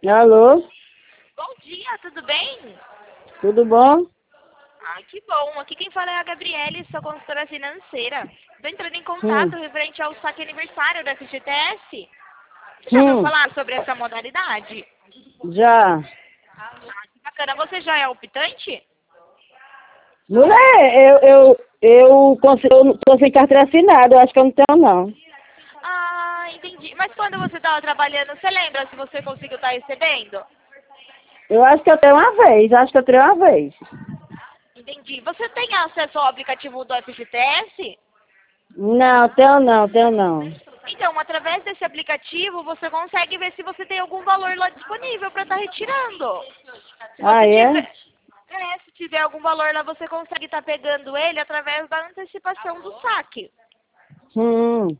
Alô? Bom dia, tudo bem? Tudo bom? Ah, que bom. Aqui quem fala é a Gabriele, sua consultora financeira. Estou entrando em Hum, contato referente ao saque aniversário da FGTS. Você já ouviu hum, falar sobre essa modalidade? já. Ah, que bacana. Você já é optante? Mulher, eu tô sem carteira assinada, eu acho que eu não tenho não. Ah, entendi. Mas quando você estava trabalhando, você lembra se você conseguiu estar recebendo? Eu acho que eu tenho uma vez, acho que eu tenho uma vez. Entendi. Você tem acesso ao aplicativo do FGTS? Não, tenho não. Então, através desse aplicativo, você consegue ver se você tem algum valor lá disponível para estar retirando. Se Ah, você é? tiver, se tiver algum valor lá, você consegue estar pegando ele através da antecipação do saque. Hum,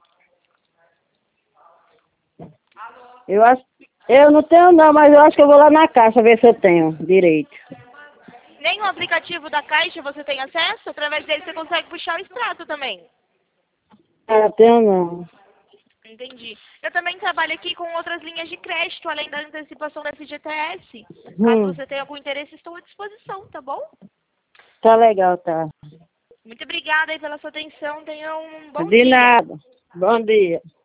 eu acho, eu não tenho não, mas eu acho que eu vou lá na caixa ver se eu tenho direito. Nem o aplicativo da Caixa você tem acesso, através dele você consegue puxar o extrato também. Ah, tenho não. Entendi. Eu também trabalho aqui com outras linhas de crédito, além da antecipação da FGTS. Caso Hum, você tenha algum interesse, estou à disposição, tá bom? tá legal, tá. Muito obrigada aí pela sua atenção. Tenha um bom De dia. nada. Bom dia.